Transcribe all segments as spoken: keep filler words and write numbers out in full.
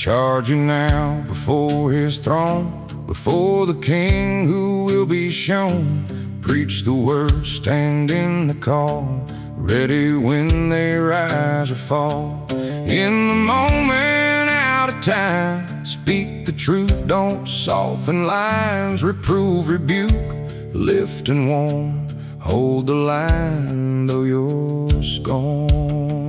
charge you now before his throne, before the King who will be shown. Preach the word, stand in the call, ready when they rise or fall. In the moment, out of time, speak the truth, don't soften lines. Reprove, rebuke, lift and warn, hold the line though you're scorned.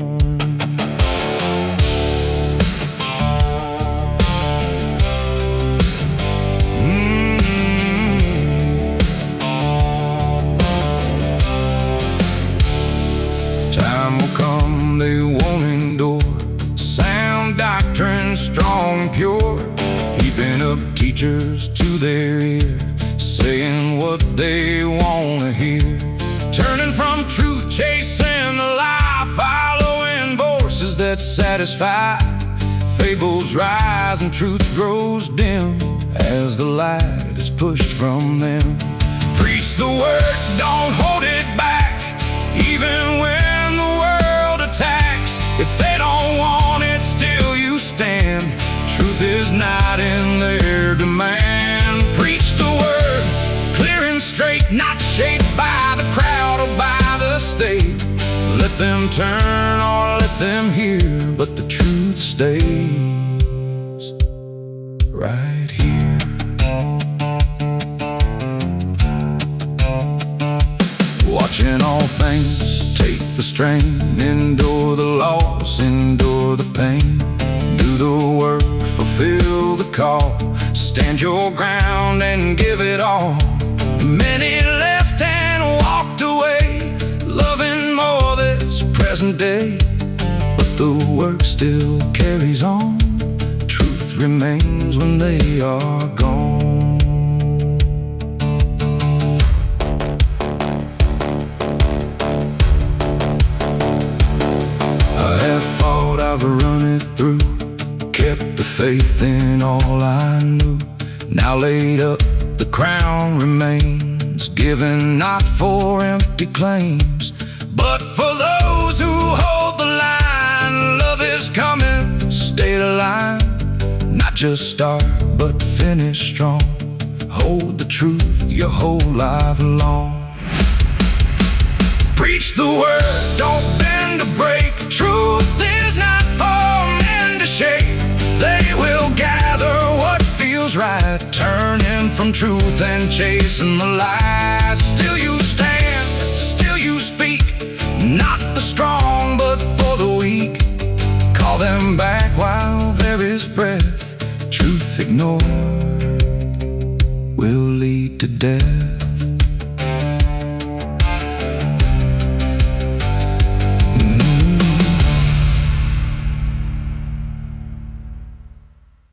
Time will come, they won't endure sound doctrine, strong and pure, heaping up teachers to their ear, saying what they want to hear. Turning from truth, chasing the lie, following voices that satisfy. Fables rise and truth grows dim as the light is pushed from them. Preach the word, don't hold it back, even when attacks. If they don't want it, still you stand. Truth is not in their demand. Preach the word, clear and straight, not shaped by the crowd or by the state. Let them turn or let them hear, but the truth stays right here. Watching all things, take the strain, endure the loss, endure the pain. Do the work, fulfill the call, stand your ground and give it all. Many left and walked away, loving more this present day, but the work still carries on. Truth remains when they are gone. I've run it through, kept the faith in all I knew. Now laid up, the crown remains, given not for empty claims, but for those who hold the line. Love is coming, stay the line, not just start, but finish strong. Hold the truth your whole life long. Preach the word, don't bend or break. Truth is not for men to shake. They will gather what feels right, turning from truth and chasing the lies. Still you stand, still you speak, not the strong but for the weak. Call them back while there is breath. Truth ignored will lead to death.